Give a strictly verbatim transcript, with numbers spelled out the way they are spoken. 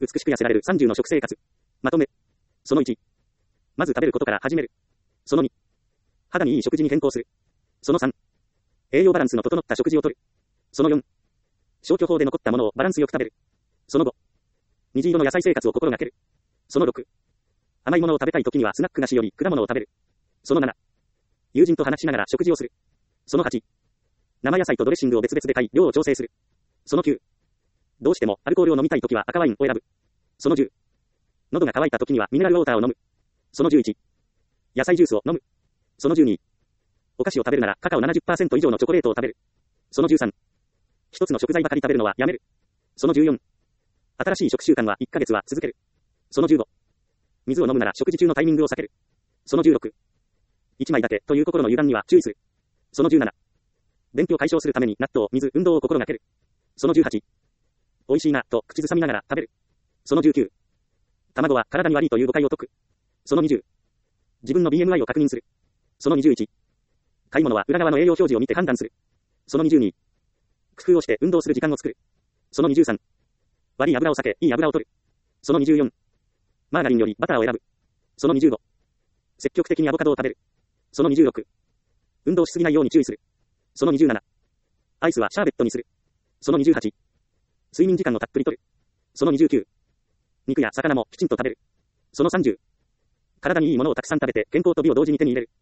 美しく痩せられるさんじゅうの食生活。まとめ。そのいち。まず食べることから始める。そのに。肌にいい食事に変更する。そのさん。栄養バランスの整った食事をとる。そのよん。消去法で残ったものをバランスよく食べる。そのご。虹色の野菜生活を心がける。そのろく。甘いものを食べたい時にはスナック菓子より果物を食べる。そのなな。友人と話しながら食事をする。そのはち。生野菜とドレッシングを別々で買い、量を調整する。そのきゅう。どうしてもアルコールを飲みたい時は赤ワインを選ぶ。そのじゅう。喉が渇いた時にはミネラルウォーターを飲む。そのじゅういち。野菜ジュースを飲む。そのじゅうに。お菓子を食べるならカカオ ななじゅっパーセント 以上のチョコレートを食べる。そのじゅうさん。一つの食材ばかり食べるのはやめる。そのじゅうよん。新しい食習慣はいっかげつは続ける。そのじゅうご。水を飲むなら食事中のタイミングを避ける。そのじゅうろく。一枚だけという心の油断には注意する。そのじゅうなな。便秘を解消するために納豆、水、運動を心がける。そのじゅうはち。美味しいなと口ずさみながら食べる。そのじゅうきゅう。卵は体に悪いという誤解を解く。そのにじゅう。自分の ビーエムアイ を確認する。そのにじゅういち。買い物は裏側の栄養表示を見て判断する。そのにじゅうに。工夫をして運動する時間を作る。そのにじゅうさん。悪い油を避け、いい油を取る。そのにじゅうよん。マーガリンよりバターを選ぶ。そのにじゅうご。積極的にアボカドを食べる。そのにじゅうろく。運動しすぎないように注意する。そのにじゅうなな。アイスはシャーベットにする。そのにじゅうはち。睡眠時間をたっぷりとる。そのにじゅうきゅう。肉や魚もきちんと食べる。そのさんじゅう。体にいいものをたくさん食べて健康と美を同時に手に入れる。